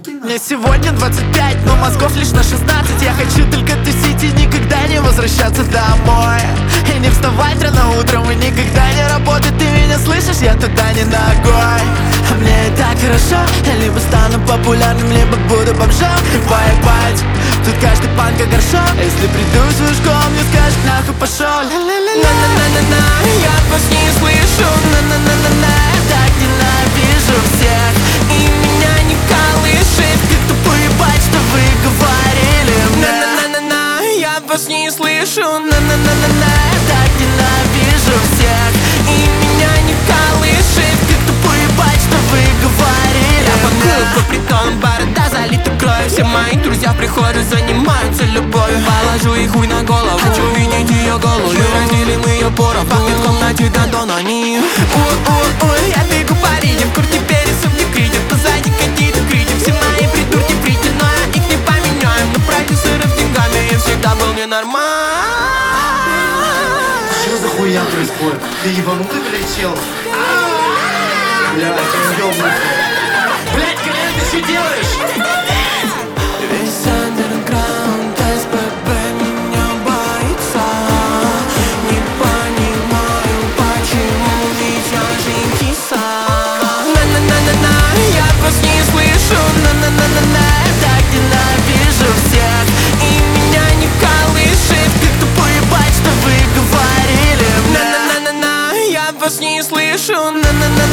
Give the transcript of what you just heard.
Мне сегодня 25, но мозгов лишь на 16. Я хочу только тусить и никогда не возвращаться домой. И не вставать рано утром, и никогда не работать. Ты меня слышишь? Я туда не ногой. А мне и так хорошо. Я либо стану популярным, либо буду бомжом. И поебать, тут каждый панк как горшок. А если приду в свою школу, мне скажут нахуй пошел. На-на-на-на-на, я вас не слышу. На-на-на-на-на, я так ненавижу всех. И меня не колышет, как тупо ебать, что вы говорили. На-на-на-на-на, я вас не слышу. На-на-на-на-на, я так ненавижу всех. И меня не колышет, как тупо ебать, что вы говорили. Я пакую по притонам, борода залита кровью. Все мои друзья в прихожей занимаются любовью. Положу их хуй на голову, хочу видеть ее голую. Разделим ее поровну, пахнет в комнате Дандон. Они ой, я бегу по Риге, в курте пересов не критик. Позади какие-то критик, все мои придурки прийти, но я их не поменяю. На продюсеров деньгами я всегда был ненормален. Что за хуйня происходит? Ты ебанутый, блядь, чел? Блядь, я ёбнутый. Блядь, Колян, ты что делаешь? Весь андерграунд СПБ меня боится. Не понимаю, почему, ведь я же киса. На-на-на-на-на, я вас не слышу. На-на-на-на-на, я так ненавижу всех. И меня не колышет, как тупо ебать, что вы говорили. На-на-на-на-на, я вас не слышу. На-на-на.